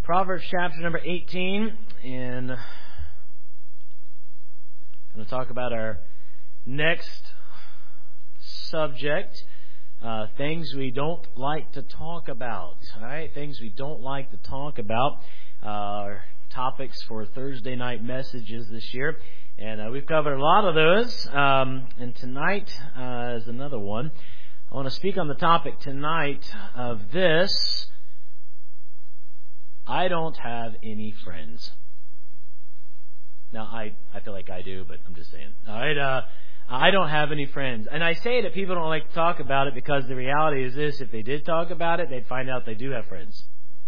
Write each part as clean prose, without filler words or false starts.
Proverbs chapter number 18, and I'm going to talk about our next subject, things we don't like to talk about. All right, things we don't like to talk about. Our topics for Thursday night messages this year, and we've covered a lot of those. And tonight is another one. I want to speak on the topic tonight of this. I don't have any friends. Now, I feel like I do, but I'm just saying. All right, I don't have any friends. And I say that people don't like to talk about it because the reality is this: if they did talk about it, they'd find out they do have friends.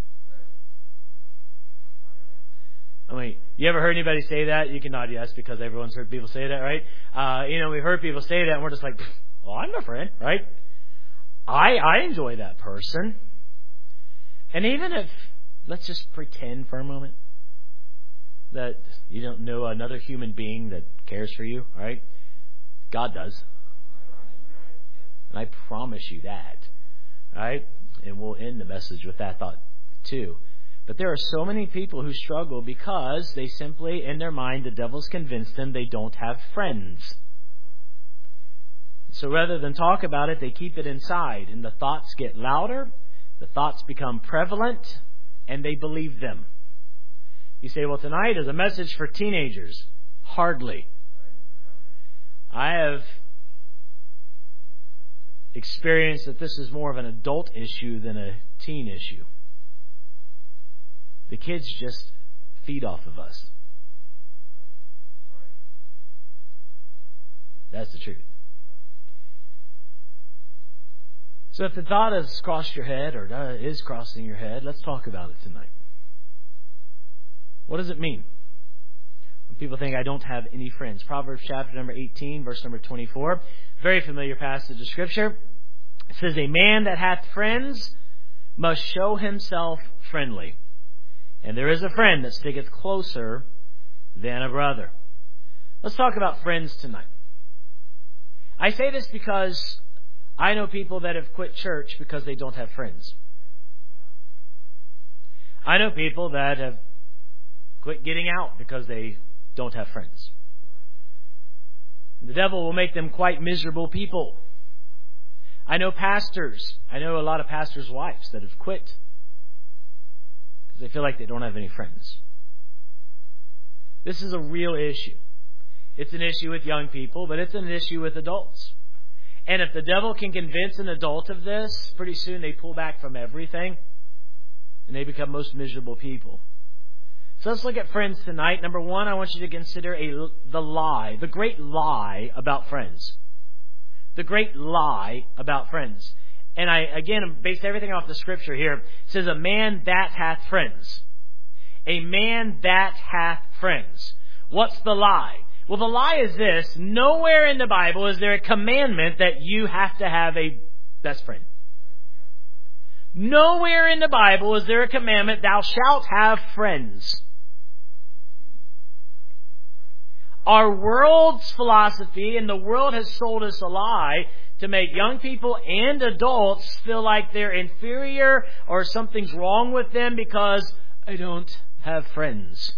I mean, you ever heard anybody say that? You can nod yes because everyone's heard people say that, right? We've heard people say that and we're just like, well, I'm a friend, right? I enjoy that person. And even if, let's just pretend for a moment that you don't know another human being that cares for you, right? God does. And I promise you that, right? And we'll end the message with that thought too. But there are so many people who struggle because they simply, in their mind, the devil's convinced them they don't have friends. So rather than talk about it, they keep it inside. And the thoughts get louder, the thoughts become prevalent, and they believe them. You say, well, tonight is a message for teenagers. Hardly. I have experienced that this is more of an adult issue than a teen issue. The kids just feed off of us. That's the truth. So if the thought has crossed your head or is crossing your head, let's talk about it tonight. What does it mean when people think I don't have any friends? Proverbs chapter number 18, verse number 24. Very familiar passage of Scripture. It says, a man that hath friends must show himself friendly. And there is a friend that sticketh closer than a brother. Let's talk about friends tonight. I say this because I know people that have quit church because they don't have friends. I know people that have quit getting out because they don't have friends. The devil will make them quite miserable people. I know pastors. I know a lot of pastors' wives that have quit because they feel like they don't have any friends. This is a real issue. It's an issue with young people, but it's an issue with adults. And if the devil can convince an adult of this, pretty soon they pull back from everything and they become most miserable people. So let's look at friends tonight. Number one, I want you to consider the great lie about friends. The great lie about friends. And I, again, base everything off the Scripture here. It says, a man that hath friends. A man that hath friends. What's the lie? Well, the lie is this: nowhere in the Bible is there a commandment that you have to have a best friend. Nowhere in the Bible is there a commandment, thou shalt have friends. Our world's philosophy, and the world has sold us a lie to make young people and adults feel like they're inferior or something's wrong with them because I don't have friends.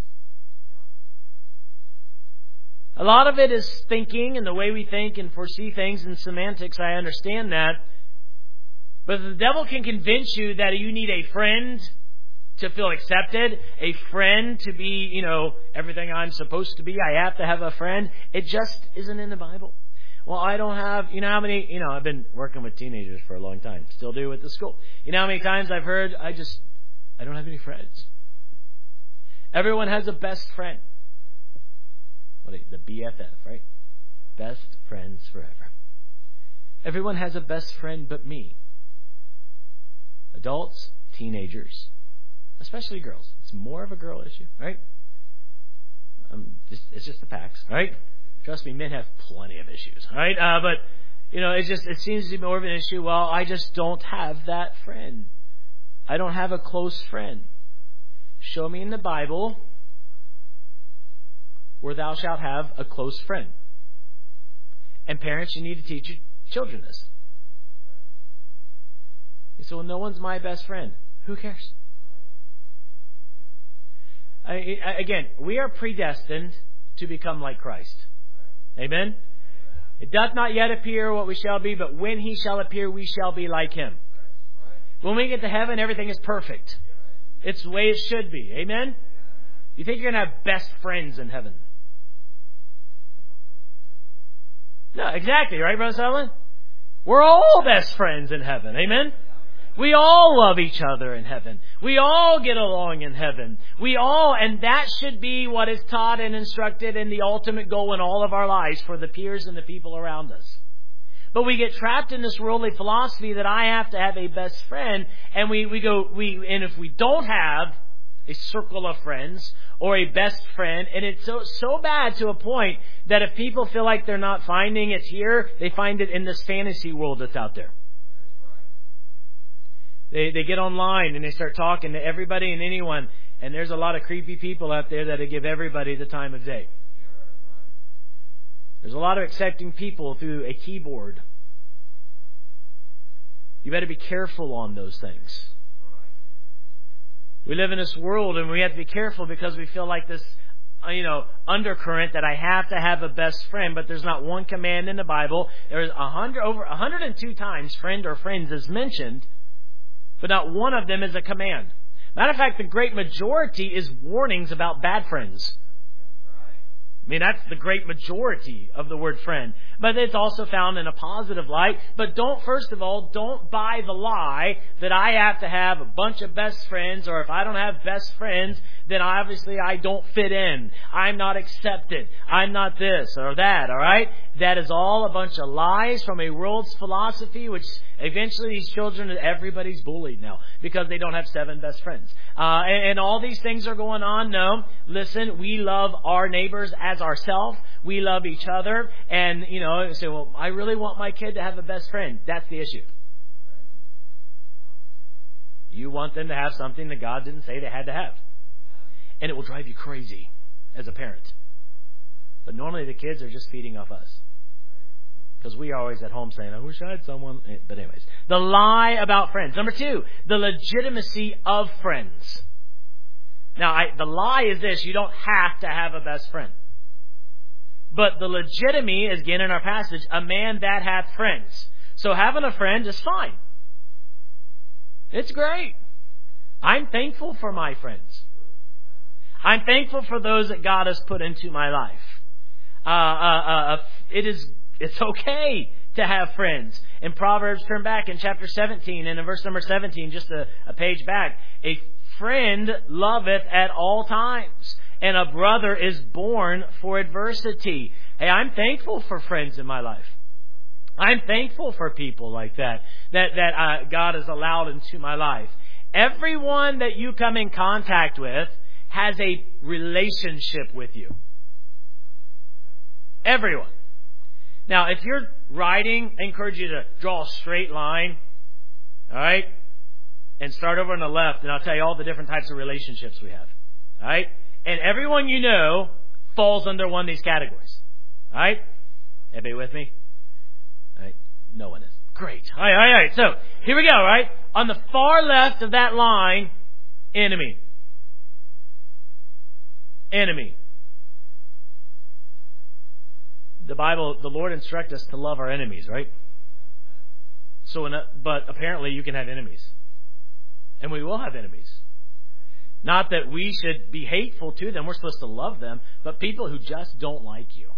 A lot of it is thinking and the way we think and foresee things and semantics. I understand that. But the devil can convince you that you need a friend to feel accepted, a friend to be, everything I'm supposed to be. I have to have a friend. It just isn't in the Bible. Well, I don't have, how many, I've been working with teenagers for a long time. Still do at the school. You know how many times I've heard, I don't have any friends. Everyone has a best friend. The BFF, right? Best friends forever. Everyone has a best friend but me. Adults, teenagers, especially girls. It's more of a girl issue, right? It's just the facts, right? Trust me, men have plenty of issues, right? But it seems to be more of an issue. Well, I just don't have that friend. I don't have a close friend. Show me in the Bible where thou shalt have a close friend. And parents, you need to teach your children this. You say, well, no one's my best friend. Who cares? Again, we are predestined to become like Christ. Amen? It doth not yet appear what we shall be, but when He shall appear, we shall be like Him. When we get to heaven, everything is perfect. It's the way it should be. Amen? You think you're going to have best friends in heaven? No, exactly. Right, Brother Sutherland? We're all best friends in heaven. Amen? We all love each other in heaven. We all get along in heaven. And that should be what is taught and instructed and the ultimate goal in all of our lives for the peers and the people around us. But we get trapped in this worldly philosophy that I have to have a best friend, and and if we don't have a circle of friends or a best friend, and it's so bad to a point that if people feel like they're not finding it here, they find it in this fantasy world that's out there. They get online and they start talking to everybody and anyone, and there's a lot of creepy people out there that give everybody the time of day. There's a lot of accepting people through a keyboard. You better be careful on those things. We live in this world and we have to be careful because we feel like this, undercurrent that I have to have a best friend, but there's not one command in the Bible. There's over 102 times friend or friends is mentioned, but not one of them is a command. Matter of fact, the great majority is warnings about bad friends. I mean, that's the great majority of the word friend. But it's also found in a positive light. But don't buy the lie that I have to have a bunch of best friends, or if I don't have best friends, then obviously I don't fit in. I'm not accepted. I'm not this or that, all right? That is all a bunch of lies from a world's philosophy, which eventually these children, everybody's bullied now because they don't have 7 best friends. And all these things are going on. No, listen, we love our neighbors as ourselves. We love each other. And, say, well, I really want my kid to have a best friend. That's the issue. You want them to have something that God didn't say they had to have. And it will drive you crazy as a parent. But normally the kids are just feeding off us. Because we are always at home saying, I wish I had someone. But anyways, the lie about friends. Number 2, the legitimacy of friends. Now, the lie is this: you don't have to have a best friend. But the legitimacy is, again in our passage, a man that hath friends. So having a friend is fine. It's great. I'm thankful for my friends. I'm thankful for those that God has put into my life. It's okay to have friends. In Proverbs, turn back in chapter 17 and in verse number 17, just a page back. A friend loveth at all times, and a brother is born for adversity. Hey, I'm thankful for friends in my life. I'm thankful for people like that God has allowed into my life. Everyone that you come in contact with has a relationship with you. Everyone. Now, if you're riding, I encourage you to draw a straight line, all right, and start over on the left, and I'll tell you all the different types of relationships we have, all right? And everyone you know falls under one of these categories, all right? Everybody with me? All right? No one is. Great. All right. So, here we go, all right? On the far left of that line, enemy. Enemy. The Bible, the Lord instructs us to love our enemies, right? But apparently you can have enemies. And we will have enemies. Not that we should be hateful to them. We're supposed to love them. But people who just don't like you.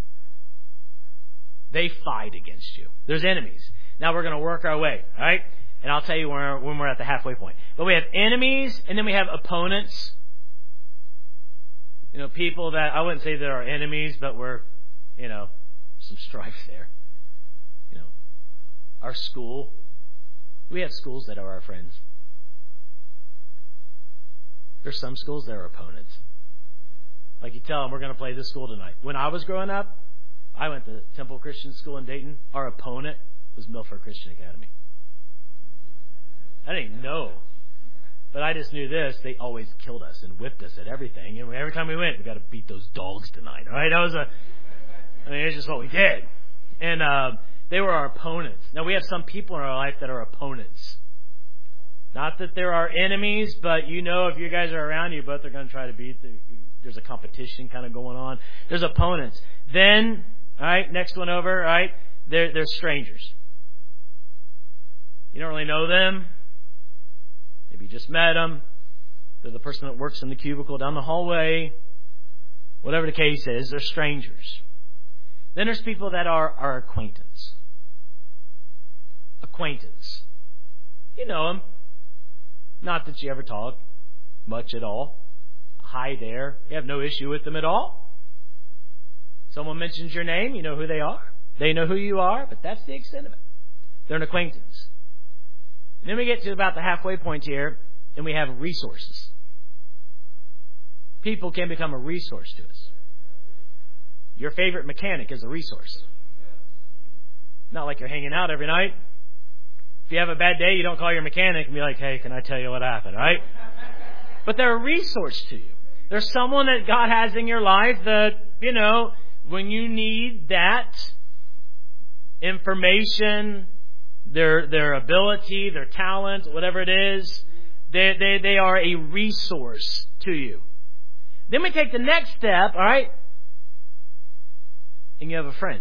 They fight against you. There's enemies. Now we're going to work our way, all right? And I'll tell you when we're at the halfway point. But we have enemies, and then we have opponents. People that I wouldn't say they're our enemies, but we're, some strife there. Our school. We have schools that are our friends. There's some schools that are opponents. Like you tell them, we're going to play this school tonight. When I was growing up, I went to Temple Christian School in Dayton. Our opponent was Milford Christian Academy. I didn't even know. But I just knew this. They always killed us and whipped us at everything. And every time we went, we got to beat those dogs tonight. All right? It's just what we did. And they were our opponents. Now, we have some people in our life that are opponents. Not that there are enemies, but you know if you guys are around, you both are going to try to beat. There's a competition kind of going on. There's opponents. Then, all right, next one over, all right, they're strangers. You don't really know them. Maybe you just met them. They're the person that works in the cubicle down the hallway. Whatever the case is, they're strangers. Then there's people that are acquaintance. Acquaintance. You know them. Not that you ever talk much at all. Hi there. You have no issue with them at all. Someone mentions your name, you know who they are. They know who you are, but that's the extent of it. They're an acquaintance. And then we get to about the halfway point here, and we have resources. People can become a resource to us. Your favorite mechanic is a resource. Not like you're hanging out every night. If you have a bad day, you don't call your mechanic and be like, hey, can I tell you what happened, right? But they're a resource to you. There's someone that God has in your life that, you know, when you need that information, their ability, their talent, whatever it is, they are a resource to you. Then we take the next step, all right, and you have a friend.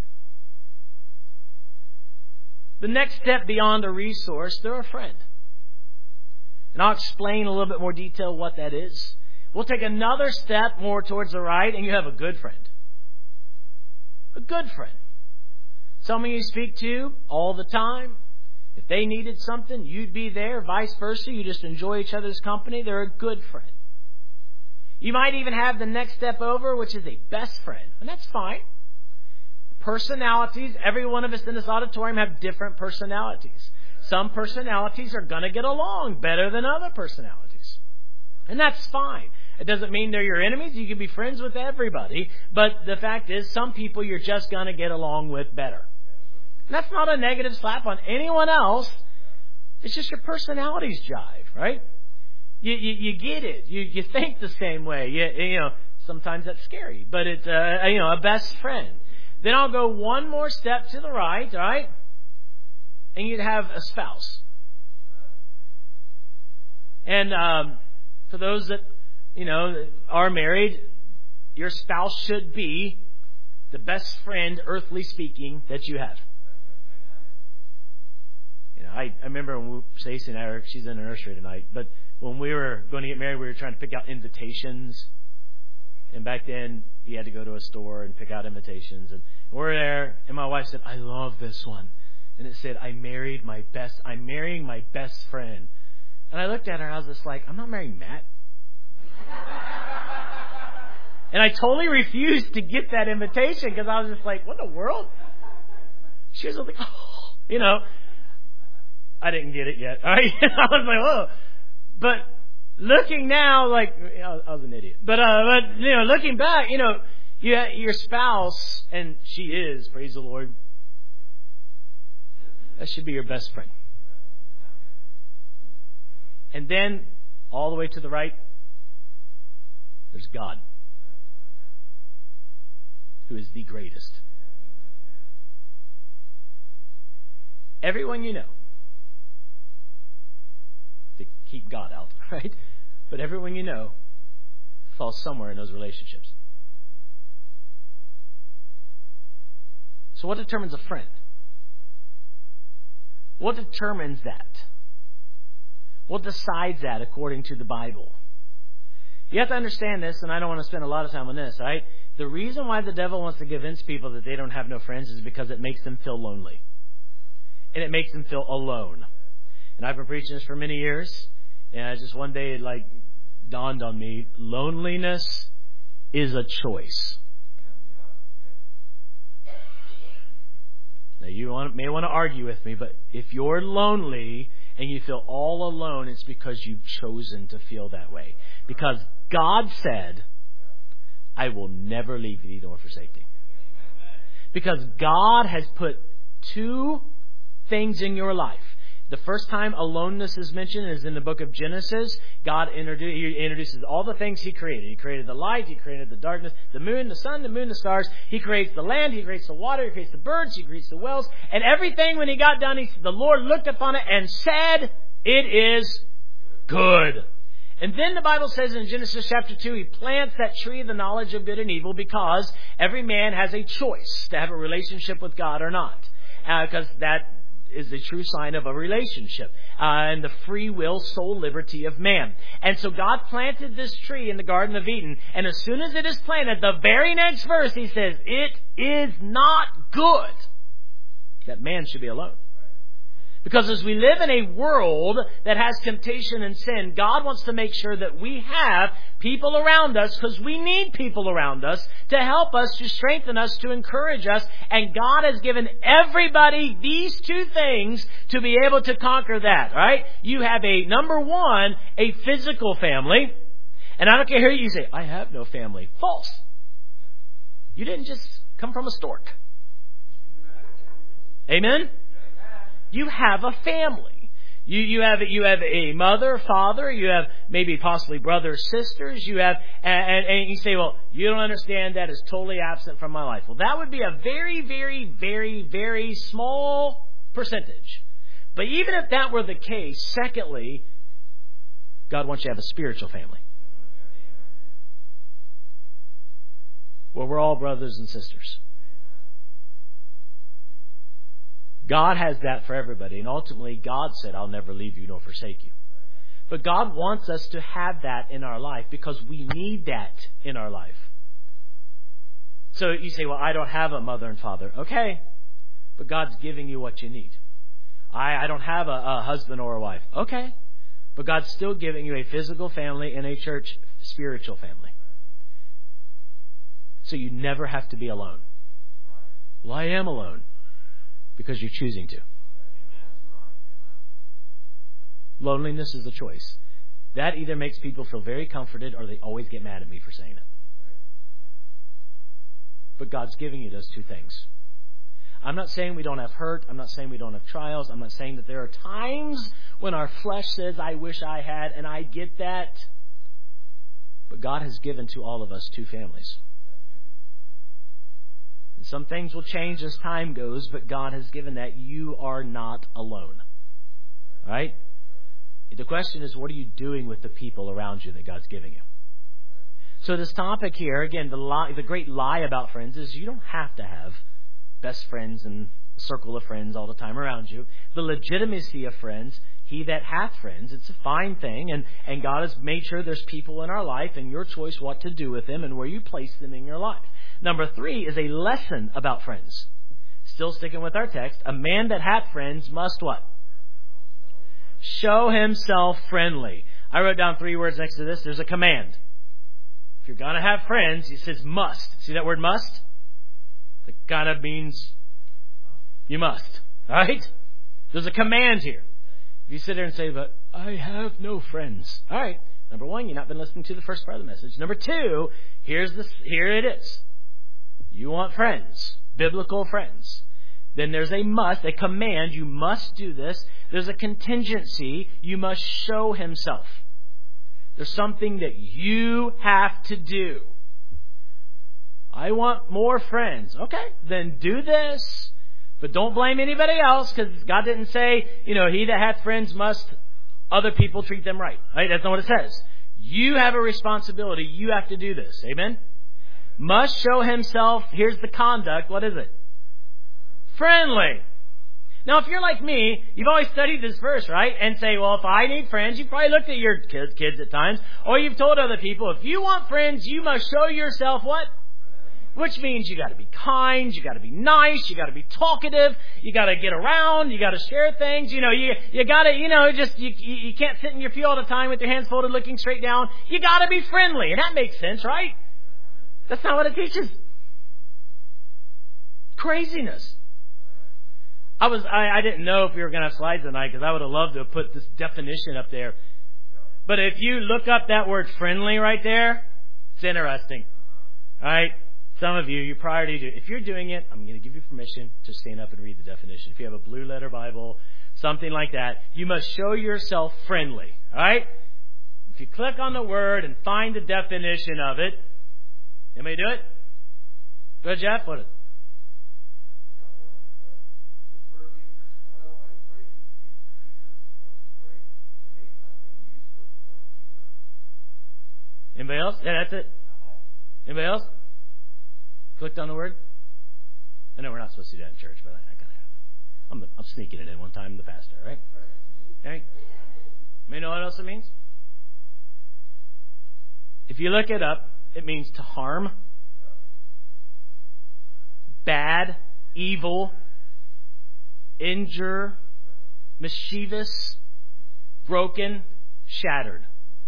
The next step beyond a resource, they're a friend. And I'll explain a little bit more detail what that is. We'll take another step more towards the right, and you have a good friend. A good friend. Someone you speak to all the time. If they needed something, you'd be there. Vice versa. You just enjoy each other's company. They're a good friend. You might even have the next step over, which is a best friend. And that's fine. Personalities. Every one of us in this auditorium have different personalities. Some personalities are going to get along better than other personalities. And that's fine. It doesn't mean they're your enemies. You can be friends with everybody. But the fact is, some people you're just going to get along with better. And that's not a negative slap on anyone else. It's just your personalities jive, right? You get it. You think the same way. You know, sometimes that's scary. But it's, a best friend. Then I'll go one more step to the right, all right? And you'd have a spouse. And for those that, are married, your spouse should be the best friend, earthly speaking, that you have. I remember when Stacey and I she's in the nursery tonight, but when we were going to get married, we were trying to pick out invitations. And back then, you had to go to a store and pick out invitations. And we're there, and my wife said, I love this one. And it said, I'm marrying my best friend. And I looked at her, and I was just like, I'm not marrying Matt. And I totally refused to get that invitation because I was just like, what in the world? She was like, oh, I didn't get it yet. All right? I was like, oh. But looking now, like, I was an idiot. But looking back, your spouse, and she is, praise the Lord, that should be your best friend. And then, all the way to the right, there's God, who is the greatest. Everyone you know, to keep God out, right? But everyone you know falls somewhere in those relationships. So what determines a friend? What determines that? What decides that according to the Bible? You have to understand this, and I don't want to spend a lot of time on this, right? The reason why the devil wants to convince people that they don't have no friends is because it makes them feel lonely. And it makes them feel alone. And I've been preaching this for many years, and just one day it dawned on me, loneliness is a choice. Now you may want to argue with me, but if you're lonely and you feel all alone, it's because you've chosen to feel that way. Because God said, I will never leave you nor forsake thee. Because God has put two things in your life. The first time aloneness is mentioned is in the book of Genesis. God introduces all the things He created. He created the light. He created the darkness, the moon, the sun, the stars. He creates the land. He creates the water. He creates the birds. He creates the wells. And everything when He got done, the Lord looked upon it and said, It is good. And then the Bible says in Genesis chapter 2, He plants that tree of the knowledge of good and evil because every man has a choice to have a relationship with God or not. Because that is the true sign of a relationship and the free will, soul liberty of man. And so God planted this tree in the Garden of Eden. And as soon as it is planted, the very next verse He says, it is not good that man should be alone. Because as we live in a world that has temptation and sin, God wants to make sure that we have people around us, because we need people around us to help us, to strengthen us, to encourage us. And God has given everybody these two things to be able to conquer that, right? You have number one, a physical family. And I don't care who you say, I have no family. False. You didn't just come from a stork. Amen? You have a family. You have a mother, father. You have maybe possibly brothers, sisters. You have, and you say, well, you don't understand, that is totally absent from my life. Well, that would be a very, very, very, very small percentage. But even if that were the case, secondly, God wants you to have a spiritual family, where we're all brothers and sisters. God has that for everybody. And ultimately, God said, I'll never leave you nor forsake you. But God wants us to have that in our life because we need that in our life. So you say, well, I don't have a mother and father. Okay. But God's giving you what you need. I don't have a husband or a wife. Okay. But God's still giving you a physical family and a church spiritual family. So you never have to be alone. Well, I am alone. Because you're choosing to. Loneliness is a choice. That either makes people feel very comforted or they always get mad at me for saying it. But God's giving you those two things. I'm not saying we don't have hurt. I'm not saying we don't have trials. I'm not saying that there are times when our flesh says, I wish I had, and I get that. But God has given to all of us two families. Some things will change as time goes, but God has given that. You are not alone. All right? The question is, what are you doing with the people around you that God's giving you? So this topic here, again, the great lie about friends is you don't have to have best friends and a circle of friends all the time around you. The legitimacy of friends, he that hath friends, it's a fine thing. And God has made sure there's people in our life and your choice what to do with them and where you place them in your life. Number 3 is a lesson about friends. Still sticking with our text. A man that hath friends must what? Show himself friendly. I wrote down 3 words next to this. There's a command. If you're going to have friends, it says must. See that word must? It kind of means you must. All right? There's a command here. If you sit there and say, but I have no friends. All right. Number 1, you've not been listening to the first part of the message. Number 2, here it is. You want friends, biblical friends. Then there's a must, a command. You must do this. There's a contingency. You must show himself. There's something that you have to do. I want more friends. Okay, then do this. But don't blame anybody else, because God didn't say, he that hath friends must other people treat them right. Right? That's not what it says. You have a responsibility. You have to do this. Amen? Must show himself. Here's the conduct. What is it? Friendly. Now, if you're like me, you've always studied this verse, right? And say, well, if I need friends, you've probably looked at your kids at times. Or you've told other people, if you want friends, you must show yourself what? Which means you got to be kind, you got to be nice, you got to be talkative, you got to get around, you got to share things. You got to, you can't sit in your pew all the time with your hands folded looking straight down. You got to be friendly. And that makes sense, right? That's not what it teaches. Craziness. I didn't know if we were going to have slides tonight because I would have loved to have put this definition up there. But if you look up that word friendly right there, it's interesting. All right? Some of you, your priority to, if you're doing it, I'm going to give you permission to stand up and read the definition. If you have a blue letter Bible, something like that, you must show yourself friendly. All right? If you click on the word and find the definition of it, anybody do it? Go ahead, Jeff. What is it? Anybody else? Yeah, that's it. Anybody else? Clicked on the word? I know we're not supposed to do that in church, but I kind of, I'm sneaking it in one time, the pastor, right? Okay. You know what else it means? If you look it up, it means to harm, bad, evil, injure, mischievous, broken, shattered.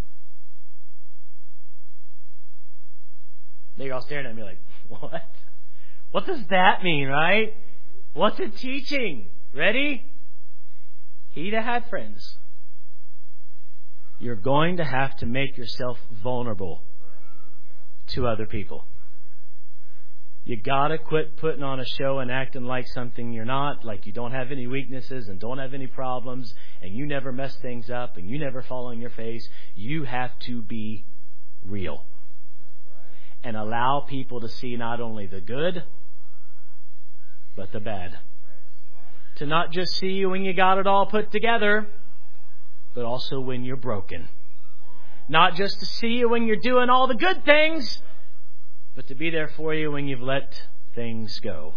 They're all staring at me like, what? What does that mean, right? What's it teaching? Ready? He that had friends. You're going to have to make yourself vulnerable to other people. You gotta quit putting on a show and acting like something you're not, like you don't have any weaknesses and don't have any problems and you never mess things up and you never fall on your face. You have to be real. And allow people to see not only the good, but the bad. To not just see you when you got it all put together, but also when you're broken. Not just to see you when you're doing all the good things, but to be there for you when you've let things go.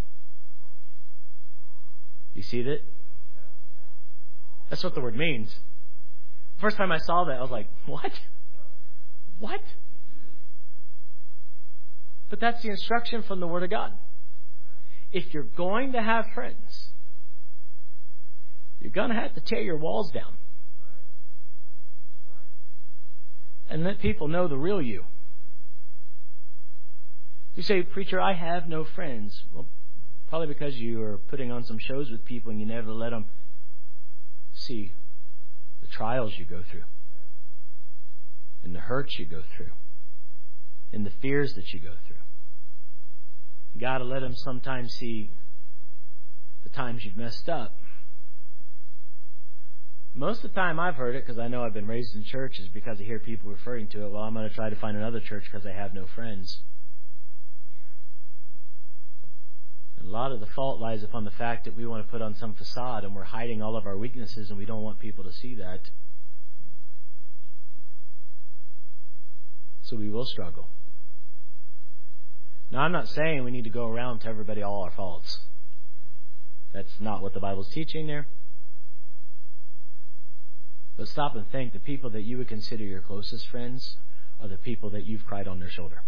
You see that? That's what the word means. First time I saw that, I was like, what? What? But that's the instruction from the Word of God. If you're going to have friends, you're going to have to tear your walls down. And let people know the real you. You say, preacher, I have no friends. Well, probably because you are putting on some shows with people and you never let them see the trials you go through, and the hurts you go through, and the fears that you go through. You got to let them sometimes see the times you've messed up. Most of the time I've heard it, because I know I've been raised in church, is because I hear people referring to it. Well, I'm going to try to find another church because I have no friends. And a lot of the fault lies upon the fact that we want to put on some facade and we're hiding all of our weaknesses and we don't want people to see that. So we will struggle. Now, I'm not saying we need to go around and tell everybody all our faults. That's not what the Bible's teaching there. But stop and think, the people that you would consider your closest friends are the people that you've cried on their shoulder.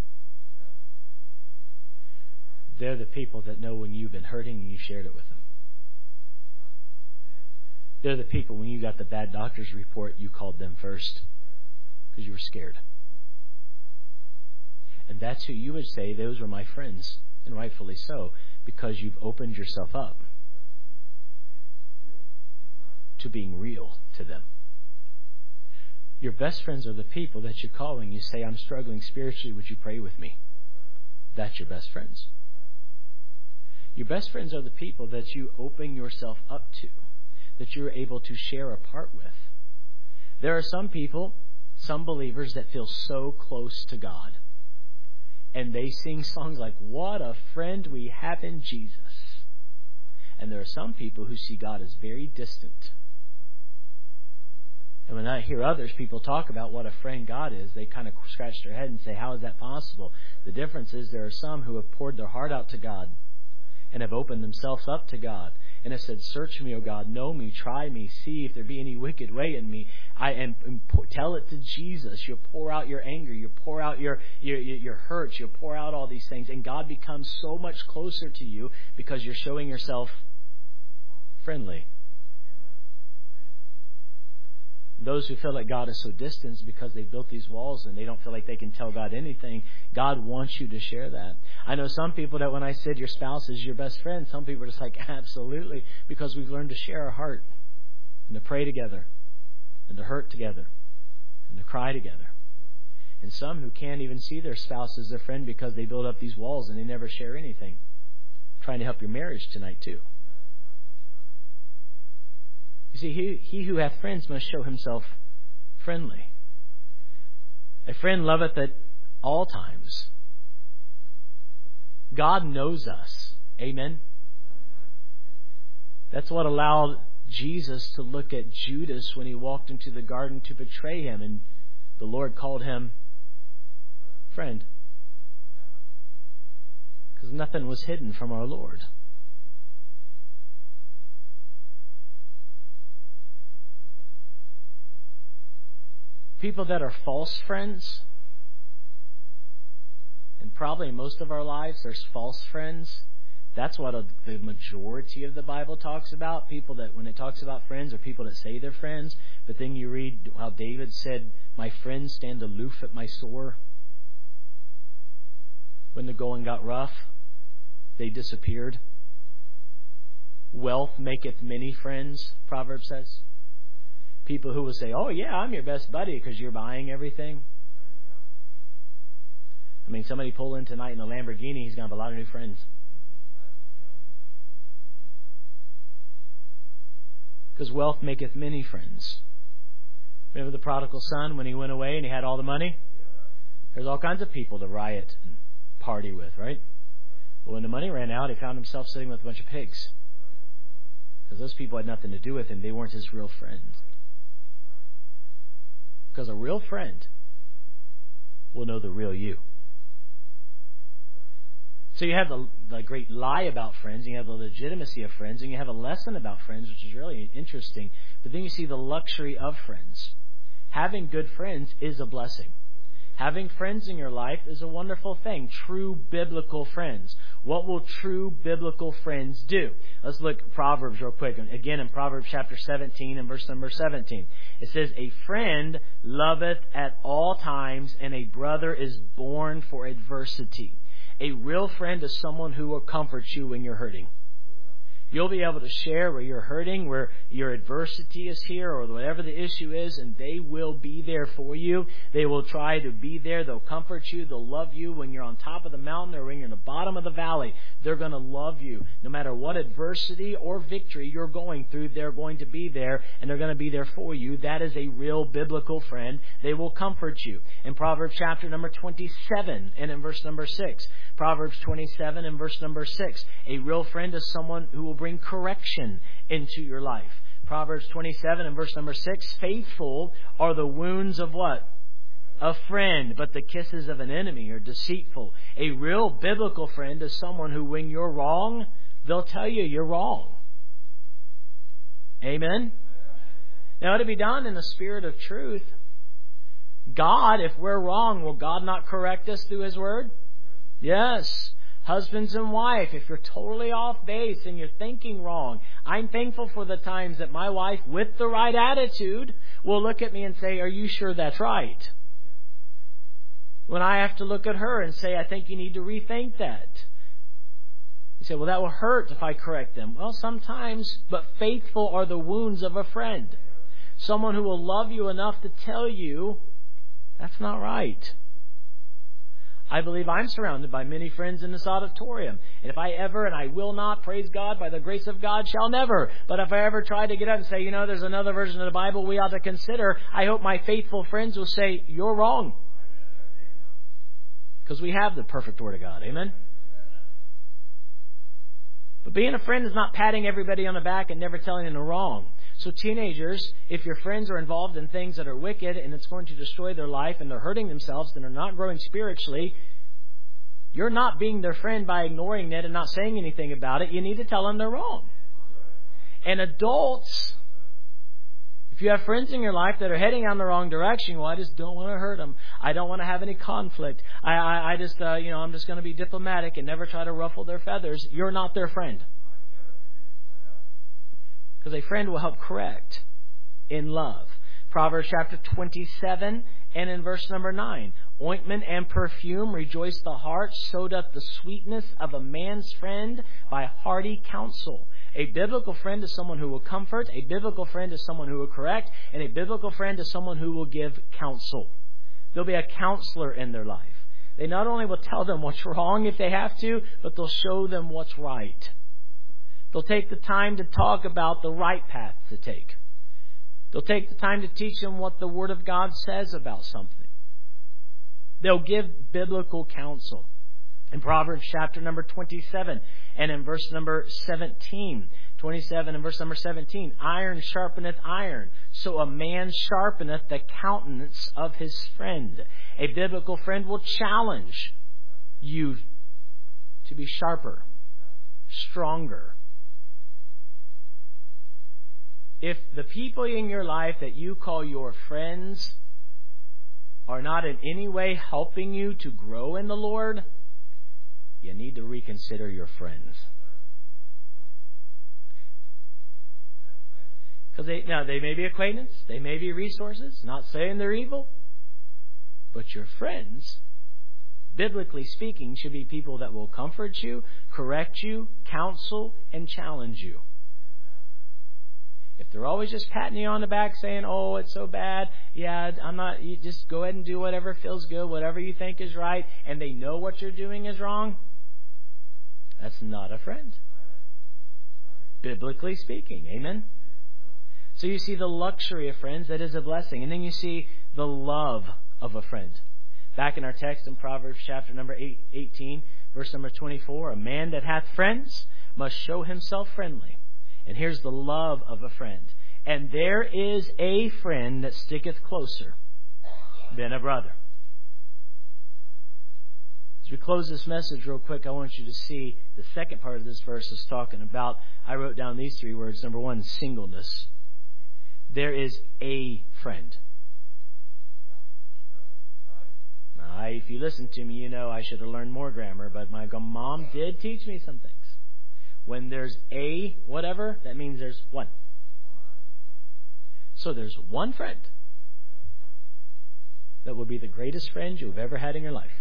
They're the people that know when you've been hurting and you shared it with them. They're the people when you got the bad doctor's report, you called them first because you were scared. And that's who you would say, those were my friends, and rightfully so, because you've opened yourself up to being real to them. Your best friends are the people that you call when you say, I'm struggling spiritually, would you pray with me? That's your best friends. Your best friends are the people that you open yourself up to, that you're able to share a part with. There are some people, some believers that feel so close to God. And they sing songs like, what a friend we have in Jesus. And there are some people who see God as very distant. And when I hear others, people talk about what a friend God is, they kind of scratch their head and say, how is that possible? The difference is there are some who have poured their heart out to God and have opened themselves up to God and have said, search me, O God, know me, try me, see if there be any wicked way in me. Tell it to Jesus. You pour out your anger, you pour out your hurts, you pour out all these things, and God becomes so much closer to you because you're showing yourself friendly. Those who feel like God is so distant because they've built these walls and they don't feel like they can tell God anything, God wants you to share that. I know some people that when I said your spouse is your best friend, some people are just like, absolutely, because we've learned to share our heart and to pray together and to hurt together and to cry together. And some who can't even see their spouse as their friend because they build up these walls and they never share anything. I'm trying to help your marriage tonight too. You see, he who hath friends must show himself friendly. A friend loveth at all times. God knows us. Amen? That's what allowed Jesus to look at Judas when he walked into the garden to betray him. And the Lord called him Friend. Because nothing was hidden from our Lord. People that are false friends, and probably in most of our lives there's false friends. That's what the majority of the Bible talks about. People that, when it talks about friends, are people that say they're friends. But then you read how David said, "My friends stand aloof at my sore." When the going got rough, they disappeared. Wealth maketh many friends, Proverbs says. People who will say, "Oh yeah, I'm your best buddy," because you're buying everything. I mean, somebody pull in tonight in a Lamborghini, he's going to have a lot of new friends. Because wealth maketh many friends. Remember the prodigal son when he went away and he had all the money? There's all kinds of people to riot and party with, right? But when the money ran out, he found himself sitting with a bunch of pigs. Because those people had nothing to do with him. They weren't his real friends. Because a real friend will know the real you. So you have the great lie about friends, and you have the legitimacy of friends, and you have a lesson about friends, which is really interesting. But then you see the luxury of friends. Having good friends is a blessing. Having friends in your life is a wonderful thing. True biblical friends. What will true biblical friends do? Let's look at Proverbs real quick. Again, in Proverbs chapter 17 and verse number 17. It says, "A friend loveth at all times, and a brother is born for adversity." A real friend is someone who will comfort you when you're hurting. You'll be able to share where you're hurting, where your adversity is here, or whatever the issue is, and they will be there for you. They will try to be there. They'll comfort you. They'll love you when you're on top of the mountain or when you're in the bottom of the valley. They're going to love you. No matter what adversity or victory you're going through, they're going to be there, and they're going to be there for you. That is a real biblical friend. They will comfort you. In Proverbs chapter number 27 and in verse number 6. Proverbs 27 and verse number 6. A real friend is someone who will bring correction into your life. Proverbs 27 and verse number 6. Faithful are the wounds of what? A friend, but the kisses of an enemy are deceitful. A real biblical friend is someone who, when you're wrong, they'll tell you you're wrong. Amen? Now, to be done in the spirit of truth, God, if we're wrong, will God not correct us through His Word? Yes. Husbands and wife, if you're totally off base and you're thinking wrong, I'm thankful for the times that my wife, with the right attitude, will look at me and say, "Are you sure that's right?" When I have to look at her and say, "I think you need to rethink that." You say, "Well, that will hurt if I correct them." Well, sometimes, but faithful are the wounds of a friend. Someone who will love you enough to tell you, that's not right. I believe I'm surrounded by many friends in this auditorium. And if I ever, and I will not, praise God, by the grace of God, shall never. But if I ever try to get up and say, there's another version of the Bible we ought to consider, I hope my faithful friends will say, "You're wrong." Because we have the perfect Word of God. Amen? But being a friend is not patting everybody on the back and never telling them they're wrong. So teenagers, if your friends are involved in things that are wicked and it's going to destroy their life and they're hurting themselves and they're not growing spiritually, you're not being their friend by ignoring it and not saying anything about it. You need to tell them they're wrong. And adults, if you have friends in your life that are heading down the wrong direction, well, I just don't want to hurt them. I don't want to have any conflict. I'm just going to be diplomatic and never try to ruffle their feathers. You're not their friend. Because a friend will help correct in love. Proverbs chapter 27 and in verse number 9. Ointment and perfume rejoice the heart, so doth the sweetness of a man's friend by hearty counsel. A biblical friend is someone who will comfort. A biblical friend is someone who will correct. And a biblical friend is someone who will give counsel. There'll be a counselor in their life. They not only will tell them what's wrong if they have to, but they'll show them what's right. They'll take the time to talk about the right path to take. They'll take the time to teach them what the Word of God says about something. They'll give biblical counsel. In Proverbs chapter number 27 and in verse number 17, 27 and verse number 17. Iron sharpeneth iron, so a man sharpeneth the countenance of his friend. A biblical friend will challenge you to be sharper, stronger. If the people in your life that you call your friends are not in any way helping you to grow in the Lord, you need to reconsider your friends. Because they may be acquaintance, they may be resources, not saying they're evil, but your friends, biblically speaking, should be people that will comfort you, correct you, counsel, and challenge you. If they're always just patting you on the back saying, oh, it's so bad, yeah, you just go ahead and do whatever feels good, whatever you think is right, and they know what you're doing is wrong, that's not a friend. Biblically speaking, amen? So you see the luxury of friends, that is a blessing. And then you see the love of a friend. Back in our text in Proverbs chapter number 18, verse number 24, a man that hath friends must show himself friendly. And here's the love of a friend. And there is a friend that sticketh closer than a brother. As we close this message real quick, I want you to see the second part of this verse is talking about, I wrote down these three words. Number one, singleness. There is a friend. Now, if you listen to me, you know I should have learned more grammar, but my mom did teach me some things. When there's a whatever, that means there's one. So there's one friend that will be the greatest friend you've ever had in your life.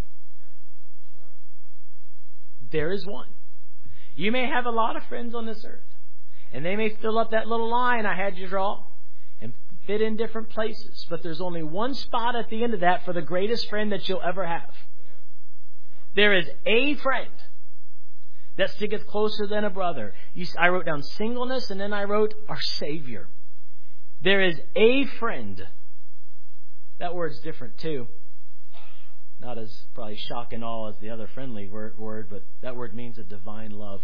There is one. You may have a lot of friends on this earth, and they may fill up that little line I had you draw and fit in different places, but there's only one spot at the end of that for the greatest friend that you'll ever have. There is a friend that sticketh closer than a brother. I wrote down singleness, and then I wrote our Savior. There is a friend. That word's different too. Not as probably shock and awe as the other friendly word, but that word means a divine love.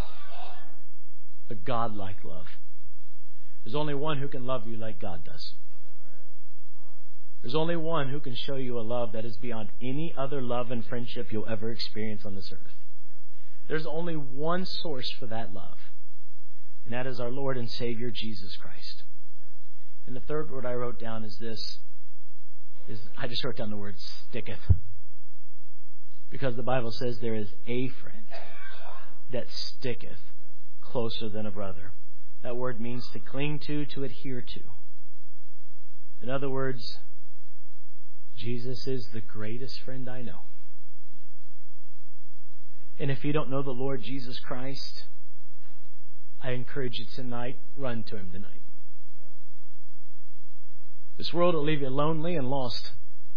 A God-like love. There's only one who can love you like God does. There's only one who can show you a love that is beyond any other love and friendship you'll ever experience on this earth. There's only one source for that love, and that is our Lord and Savior, Jesus Christ. And the third word I wrote down is this. I just wrote down the word sticketh. Because the Bible says there is a friend that sticketh closer than a brother. That word means to cling to adhere to. In other words, Jesus is the greatest friend I know. And if you don't know the Lord Jesus Christ, I encourage you tonight, run to Him tonight. This world will leave you lonely and lost.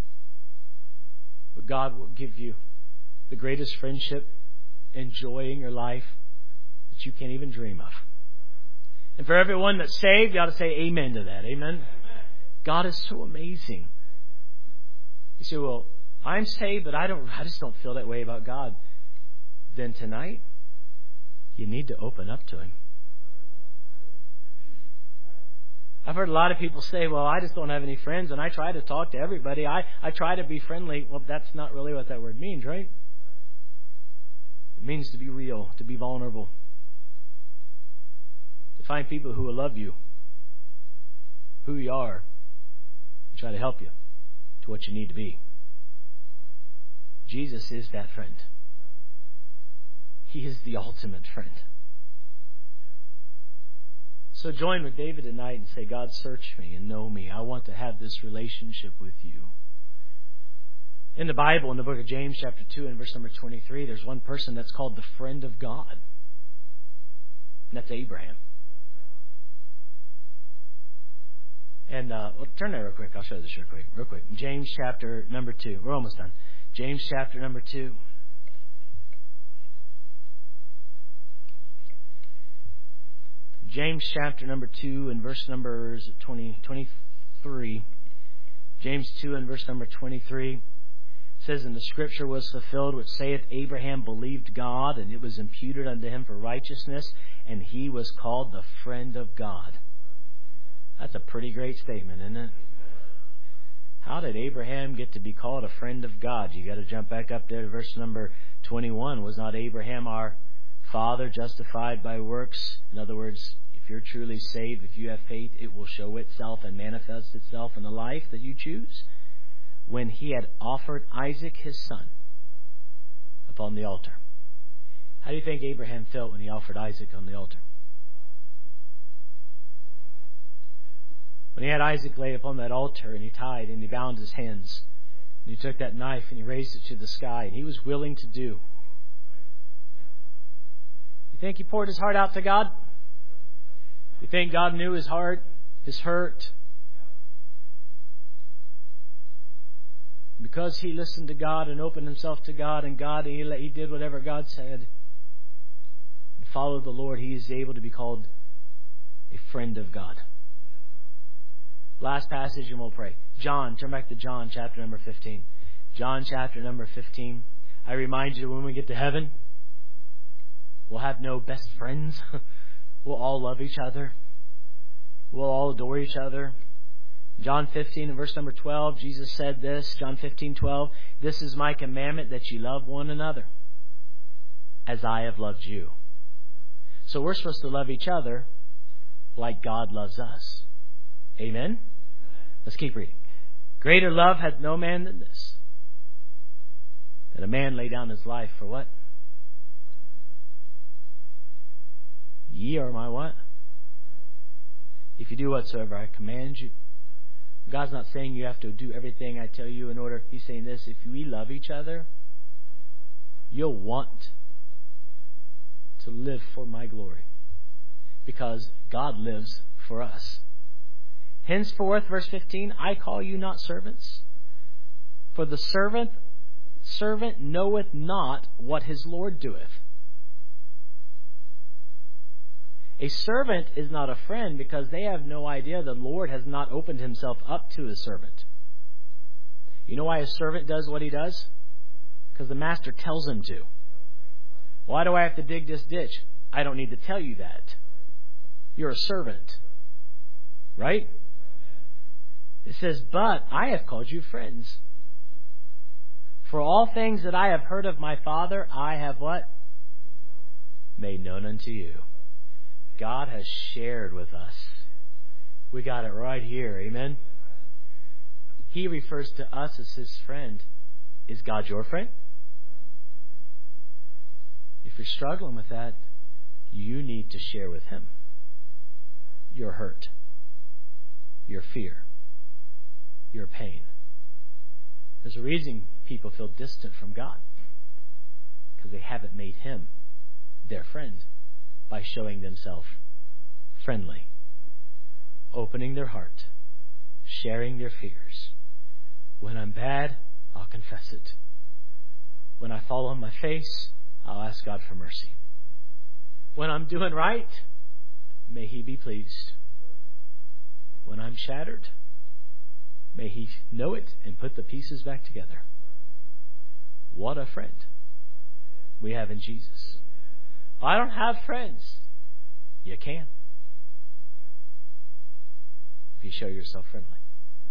But God will give you the greatest friendship and joy in your life that you can't even dream of. And for everyone that's saved, you ought to say amen to that. Amen? God is so amazing. You say, well, I'm saved, but I just don't feel that way about God. Then tonight, you need to open up to Him. I've heard a lot of people say, well, I just don't have any friends, and I try to talk to everybody. I try to be friendly. Well, that's not really what that word means, right? It means to be real, to be vulnerable, to find people who will love you, who you are, and try to help you to what you need to be. Jesus is that friend. He is the ultimate friend. So join with David tonight and say, God, search me and know me. I want to have this relationship with you. In the Bible, in the book of James, chapter 2, and verse number 23, there's one person that's called the friend of God. And that's Abraham. And turn there real quick. I'll show you this real quick. James chapter number 2. We're almost done. James chapter number 2. James chapter number 2 and verse number 23. James 2 and verse number 23 says, says, and the scripture was fulfilled, which saith, Abraham believed God, and it was imputed unto him for righteousness, and he was called the friend of God. That's a pretty great statement, isn't it? How did Abraham get to be called a friend of God? You got to jump back up there to verse number 21. Was not Abraham our father justified by works? In other words, if you're truly saved, if you have faith, it will show itself and manifest itself in the life that you choose. When he had offered Isaac his son upon the altar. How do you think Abraham felt when he offered Isaac on the altar? When he had Isaac laid upon that altar, and he tied and he bound his hands, and he took that knife and he raised it to the sky, and he was willing to do. You think he poured his heart out to God? You think God knew his heart, his hurt? Because he listened to God and opened himself to God, and he did whatever God said and followed the Lord, he is able to be called a friend of God. Last passage and we'll pray. John, turn back to John chapter number 15. John chapter number 15. I remind you, when we get to heaven, we'll have no best friends. We'll all love each other. We'll all adore each other. John 15 and verse number 12, Jesus said this, John 15:12, this is my commandment, that ye love one another as I have loved you. So we're supposed to love each other like God loves us. Amen? Let's keep reading. Greater love hath no man than this, that a man lay down his life for what? Ye are my what? If you do whatsoever I command you. God's not saying you have to do everything I tell you in order. He's saying this, if we love each other, you'll want to live for my glory. Because God lives for us. Henceforth, verse 15, I call you not servants, for the servant knoweth not what his Lord doeth. A servant is not a friend because they have no idea the Lord has not opened himself up to his servant. You know why a servant does what he does? Because the master tells him to. Why do I have to dig this ditch? I don't need to tell you that. You're a servant. Right? It says, but I have called you friends. For all things that I have heard of my Father, I have what? Made known unto you. God has shared with us. We got it right here. Amen? He refers to us as his friend. Is God your friend? If you're struggling with that, you need to share with him your hurt, your fear, your pain. There's a reason people feel distant from God, because they haven't made him their friend by showing themselves friendly, opening their heart, sharing their fears. When I'm bad, I'll confess it. When I fall on my face, I'll ask God for mercy. When I'm doing right, may he be pleased. When I'm shattered, may he know it and put the pieces back together. What a friend we have in Jesus. I don't have friends. You can, if you show yourself friendly.